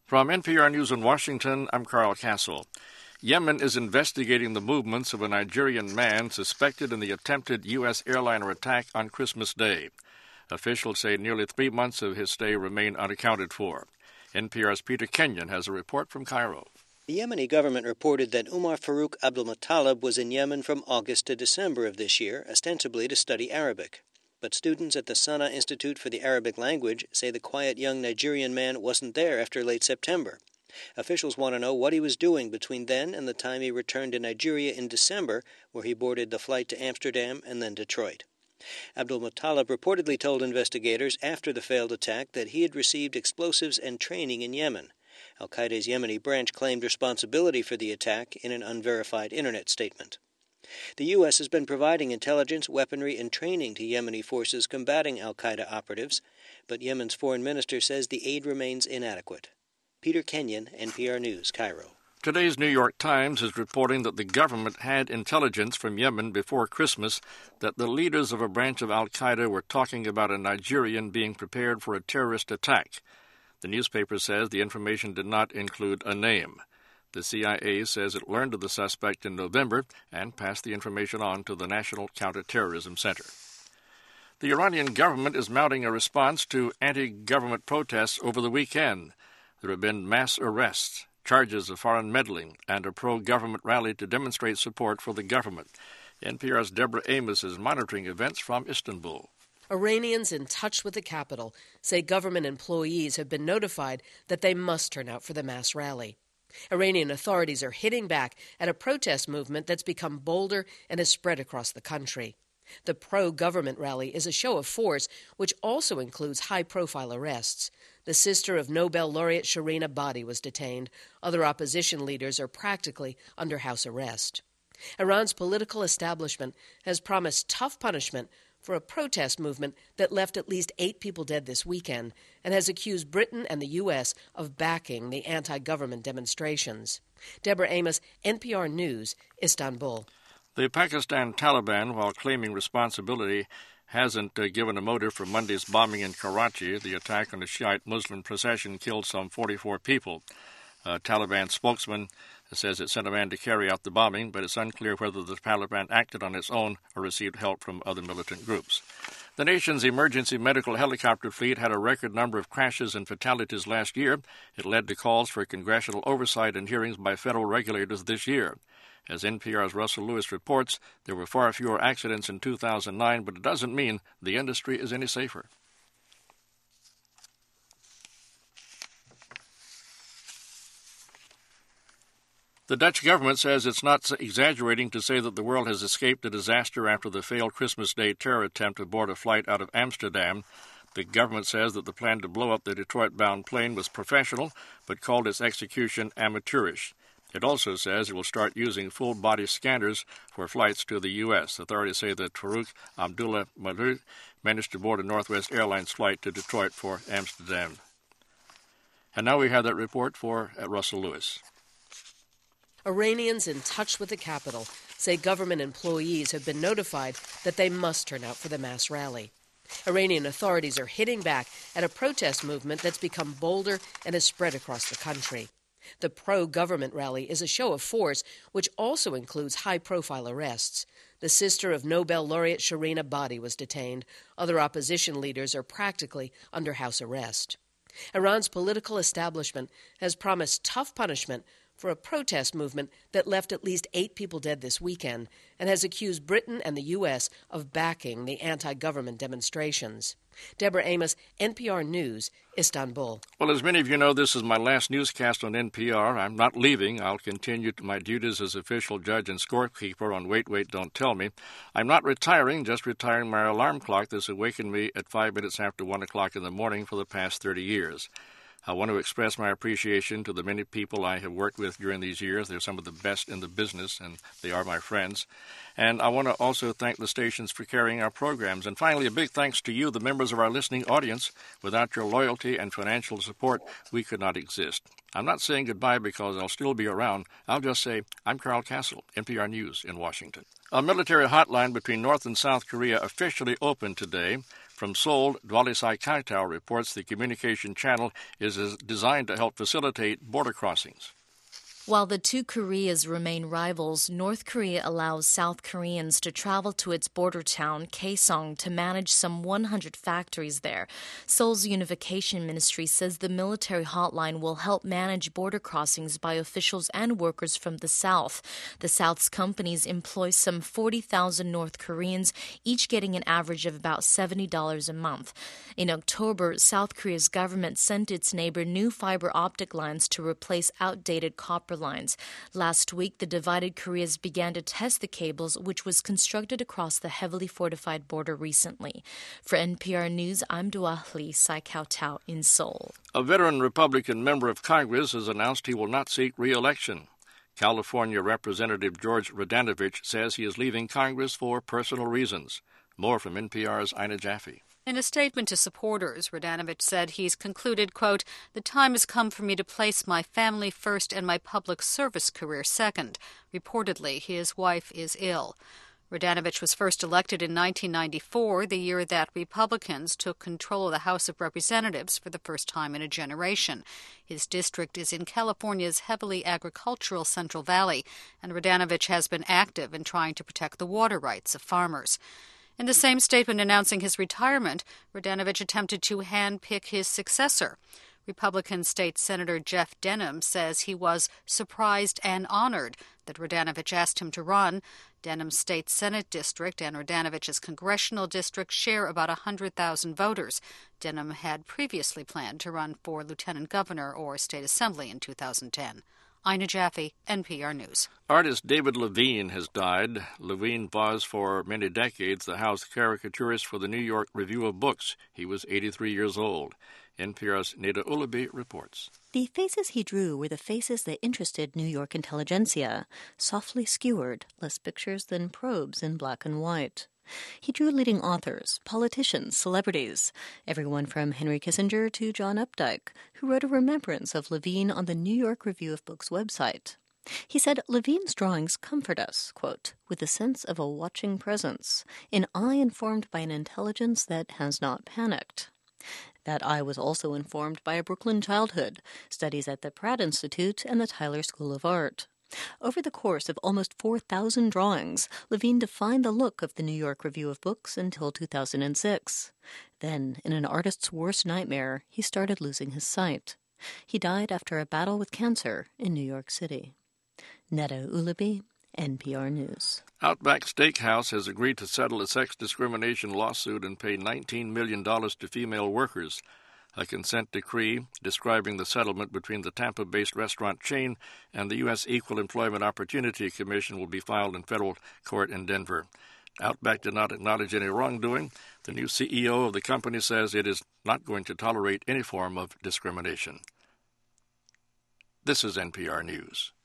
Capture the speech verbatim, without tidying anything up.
From N P R News in Washington, I'm Carl Castle. Yemen is investigating the movements of a Nigerian man suspected in the attempted U S airliner attack on Christmas Day. Officials say nearly three months of his stay remain unaccounted for. N P R's Peter Kenyon has a report from Cairo. The Yemeni government reported that Umar Farouk Abdulmuttalib was in Yemen from August to December of this year, ostensibly to study Arabic. But students at the Sana Institute for the Arabic Language say the quiet young Nigerian man wasn't there after late September. Officials want to know what he was doing between then and the time he returned to Nigeria in December, where he boarded the flight to Amsterdam and then Detroit. Abdulmuttalib reportedly told investigators after the failed attack that he had received explosives and training in Yemen. Al-Qaeda's Yemeni branch claimed responsibility for the attack in an unverified internet statement. The U S has been providing intelligence, weaponry, and training to Yemeni forces combating al-Qaeda operatives, but Yemen's foreign minister says the aid remains inadequate. Peter Kenyon, N P R News, Cairo. Today's New York Times is reporting that the government had intelligence from Yemen before Christmas that the leaders of a branch of al-Qaeda were talking about a Nigerian being prepared for a terrorist attack. The newspaper says the information did not include a name. The C I A says it learned of the suspect in November and passed the information on to the National Counterterrorism Center. The Iranian government is mounting a response to anti-government protests over the weekend. There have been mass arrests, charges of foreign meddling, and a pro-government rally to demonstrate support for the government. N P R's Deborah Amos is monitoring events from Istanbul. Iranians in touch with the capital say government employees have been notified that they must turn out for the mass rally. Iranian authorities are hitting back at a protest movement that's become bolder and has spread across the country. The pro-government rally is a show of force, which also includes high-profile arrests. The sister of Nobel laureate Shirin Ebadi was detained. Other opposition leaders are practically under house arrest. Iran's political establishment has promised tough punishment for a protest movement that left at least eight people dead this weekend and has accused Britain and the U S of backing the anti-government demonstrations. Deborah Amos, N P R News, Istanbul. The Pakistan Taliban, while claiming responsibility, hasn't uh, given a motive for Monday's bombing in Karachi. The attack on a Shiite Muslim procession killed some forty-four people. A Taliban spokesman says it sent a man to carry out the bombing, but it's unclear whether the Taliban acted on its own or received help from other militant groups. The nation's emergency medical helicopter fleet had a record number of crashes and fatalities last year. It led to calls for congressional oversight and hearings by federal regulators this year. As N P R's Russell Lewis reports, there were far fewer accidents in two thousand nine, but it doesn't mean the industry is any safer. The Dutch government says it's not exaggerating to say that the world has escaped a disaster after the failed Christmas Day terror attempt aboard a flight out of Amsterdam. The government says that the plan to blow up the Detroit-bound plane was professional, but called its execution amateurish. It also says it will start using full-body scanners for flights to the U S. Authorities say that Farouk Abdullah Malou managed to board a Northwest Airlines flight to Detroit for Amsterdam. And now we have that report for Russell Lewis. Iranians in touch with the capital say government employees have been notified that they must turn out for the mass rally. Iranian authorities are hitting back at a protest movement that's become bolder and has spread across the country. The pro-government rally is a show of force, which also includes high-profile arrests. The sister of Nobel laureate Shirin Ebadi was detained. Other opposition leaders are practically under house arrest. Iran's political establishment has promised tough punishment for a protest movement that left at least eight people dead this weekend and has accused Britain and the U S of backing the anti-government demonstrations. Deborah Amos, N P R News, Istanbul. Well, as many of you know, this is my last newscast on N P R. I'm not leaving. I'll continue to my duties as official judge and scorekeeper on Wait, Wait, Don't Tell Me. I'm not retiring, just retiring my alarm clock that's awakened me at five minutes after one o'clock in the morning for the past thirty years. I want to express my appreciation to the many people I have worked with during these years. They're some of the best in the business, and they are my friends. And I want to also thank the stations for carrying our programs. And finally, a big thanks to you, the members of our listening audience. Without your loyalty and financial support, we could not exist. I'm not saying goodbye because I'll still be around. I'll just say, I'm Carl Castle, N P R News in Washington. A military hotline between North and South Korea officially opened today. From Seoul, Dwalisai Kaitao reports the communication channel is designed to help facilitate border crossings. While the two Koreas remain rivals, North Korea allows South Koreans to travel to its border town, Kaesong, to manage some one hundred factories there. Seoul's Unification Ministry says the military hotline will help manage border crossings by officials and workers from the South. The South's companies employ some forty thousand North Koreans, each getting an average of about seventy dollars a month. In October, South Korea's government sent its neighbor new fiber optic lines to replace outdated copper lines. Last week, the divided Koreas began to test the cables, which was constructed across the heavily fortified border recently. For N P R News, I'm Dua Lee Sai-Kao-Tao in Seoul. A veteran Republican member of Congress has announced he will not seek re-election. California Representative George Radanovich says he is leaving Congress for personal reasons. More from N P R's Ina Jaffe. In a statement to supporters, Radanovich said he's concluded, quote, "The time has come for me to place my family first and my public service career second." Reportedly, his wife is ill. Radanovich was first elected in nineteen ninety-four, the year that Republicans took control of the House of Representatives for the first time in a generation. His district is in California's heavily agricultural Central Valley, and Radanovich has been active in trying to protect the water rights of farmers. In the same statement announcing his retirement, Radanovich attempted to handpick his successor. Republican State Senator Jeff Denham says he was surprised and honored that Radanovich asked him to run. Denham's state Senate district and Radanovich's congressional district share about one hundred thousand voters. Denham had previously planned to run for lieutenant governor or state assembly in two thousand ten. Ina Jaffe, N P R News. Artist David Levine has died. Levine was for many decades the house caricaturist for the New York Review of Books. He was eighty-three years old. N P R's Neda Ulaby reports. The faces he drew were the faces that interested New York intelligentsia, softly skewered, less pictures than probes in black and white. He drew leading authors, politicians, celebrities, everyone from Henry Kissinger to John Updike, who wrote a remembrance of Levine on the New York Review of Books website. He said Levine's drawings comfort us, quote, with a sense of a watching presence, an eye informed by an intelligence that has not panicked. That eye was also informed by a Brooklyn childhood, studies at the Pratt Institute and the Tyler School of Art. Over the course of almost four thousand drawings, Levine defined the look of the New York Review of Books until two thousand six. Then, in an artist's worst nightmare, he started losing his sight. He died after a battle with cancer in New York City. Neda Ulaby, N P R News. Outback Steakhouse has agreed to settle a sex discrimination lawsuit and pay nineteen million dollars to female workers. A consent decree describing the settlement between the Tampa-based restaurant chain and the U S Equal Employment Opportunity Commission will be filed in federal court in Denver. Outback did not acknowledge any wrongdoing. The new C E O of the company says it is not going to tolerate any form of discrimination. This is N P R News.